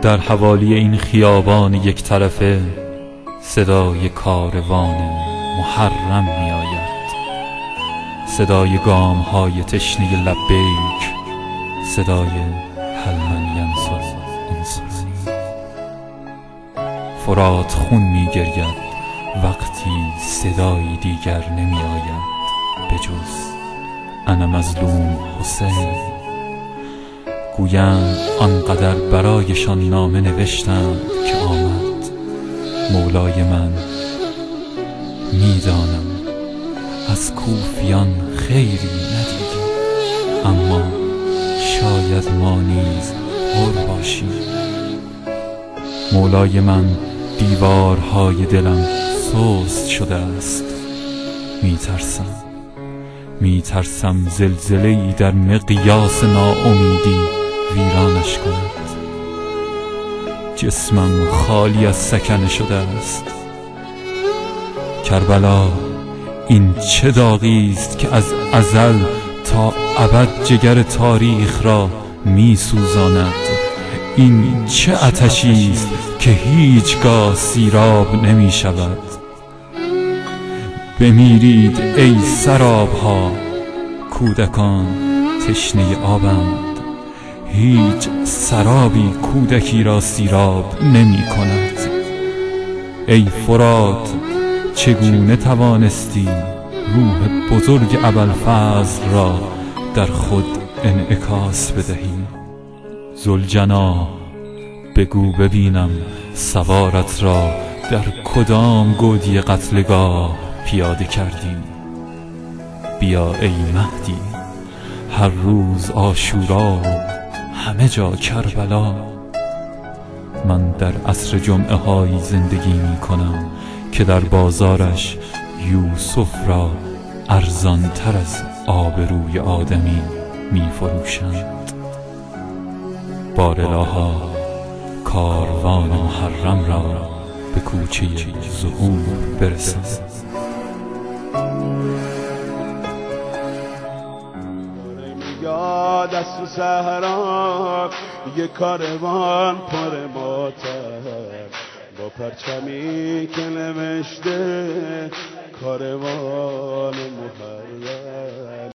در حوالی این خیابان یک طرفه صدای کاروان محرم می آید، صدای گام های تشنه لبیک، صدای هل من ینصر انصرنی. فرات خون می گرید وقتی صدایی دیگر نمی آید به جز انا مظلوم حسین. گویند آنقدر برایشان نامه نوشتند که آمد. مولای من، میدانم از کوفیان خیری ندیدی، اما شاید ما نیز پر باشیم. مولای من، دیوارهای دلم سست شده است. میترسم زلزله‌ای در مقیاس ناامیدی ویرانش کند. جسمم خالی از سکنه شده است. کربلا، این چه داغی است که از ازل تا ابد جگر تاریخ را می سوزاند. این چه آتشی است که هیچگاه سیراب نمی شود. بمیرید ای سرابها، کودکان تشنه آبند. هیچ سرابی کودکی را سیراب نمی کند. ای فرات، چگونه توانستی روح بزرگ ابوالفضل را در خود انعکاس بدهی؟ ذوالجناح، بگو ببینم سوارت را در کدام گودی قتلگاه پیاده کردی؟ بیا ای مهدی، هر روز عاشورا، همه جا کربلا. من در عصر جمعه هایی زندگی می کنم که در بازارش یوسف را ارزان تر از آبروی آدمی می فروشند. بارلاها، کاروان محرم را به کوچه ظهور برسد. دست و صحرا یه کاروان پر ماتر، با پرچمی که نوشته کاروان محرم.